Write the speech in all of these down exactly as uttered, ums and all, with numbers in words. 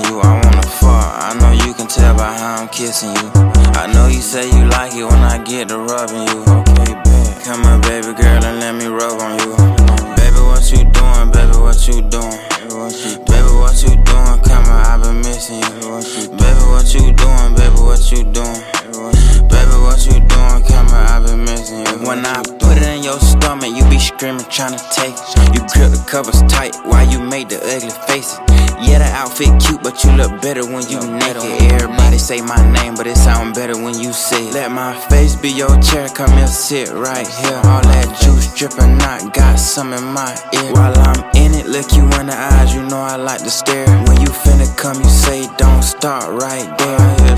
you. I wanna fuck. I know you can tell by how I'm kissing you. I know you say you like it when I get to rubbing you. Okay, babe. Come on, baby girl, and let me rub on you. Baby, what you doing? Baby, what you doing? Baby, what you doing? Come on, I've been missing you. Baby, what you doing? Baby, what you doing? Baby, what you doing? Come on, I've been missing you. When I put it in your stomach, you be screaming, tryna take it. You grip the covers tight while you make the ugly faces. Yeah, the outfit cute, but you look better when you naked. Everybody say my name, but it sound better when you say it. Let my face be your chair, come here, sit right here. All that juice dripping out, got some in my ear. While I'm in it, look you in the eyes, you know I like to stare. When you finna come, you say don't start right there.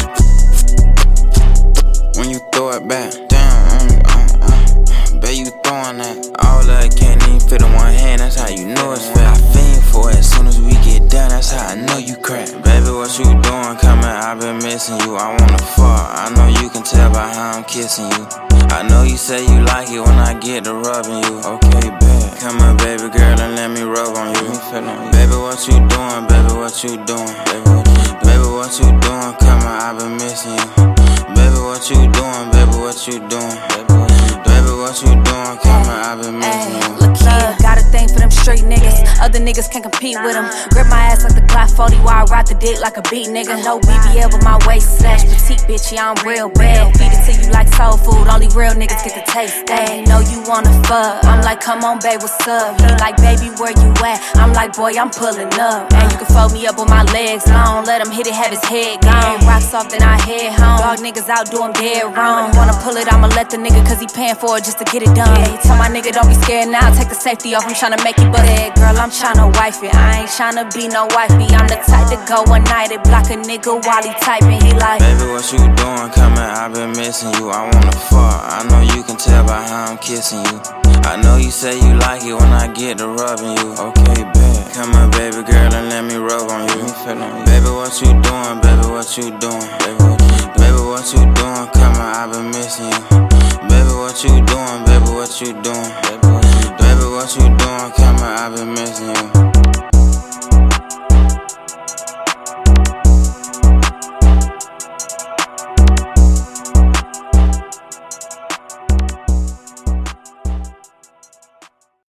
When you throw it back, damn, uh, uh, uh, bet you throwing that. All of it can't even fit in one hand, that's how you know it's fat. I fiend for it, as soon as we get done, that's how I know you crack. Baby, what you doing? Come here, I've been missing you. I wanna fuck, I know you can tell by how I'm kissing you. I know you say you like it when I get to rubbing you. Okay, babe. Come here, baby girl, and let me rub on you. Baby, what you doing? Baby, what you doing? Baby, what you doing? Come here, I've been missing you. Baby, what you doing? Baby, what you doing? Baby, what you doing? Come here, I've been missing you. Look here, got a thing for them street niggas. Other niggas can't compete with them. Grip my ass like the Glock forty while I ride the dick like a beat nigga. No B B L, but my waist slash petite bitch, yeah, I'm real bad. Feed it to you like soul food, only real niggas get to taste that. Know you wanna fuck, I'm like, come on, babe, what's up? He like, baby, where you at? I'm like, boy, I'm pulling up. And you can fold me up with my legs long, let him hit it, have his head gone. Rock soft, then I head home. Dog niggas out doing dead wrong. Wanna pull it, I'ma let the nigga, cause he paying for it just to get it done. Yeah, tell my nigga, don't be scared now, take the safety off, I'm tryna make you bust it. Girl, I'm tryna wife it, I ain't tryna be no wifey. I'm the type to go one night and block a nigga while he typing. He like, baby, what you doing? Come here, I've been missing you. I wanna fuck, I know you can tell by how I'm kissing you. I know you say you like it when I get to rubbing you. Okay, babe. Come here, baby girl, and let me rub on you. Baby, what you doing? Baby, what you doing? Baby, what you doing? Come here, I've been missing you. Baby, what you doing? Baby, what you doing? Baby, what you doing? Come here, I've been missing you.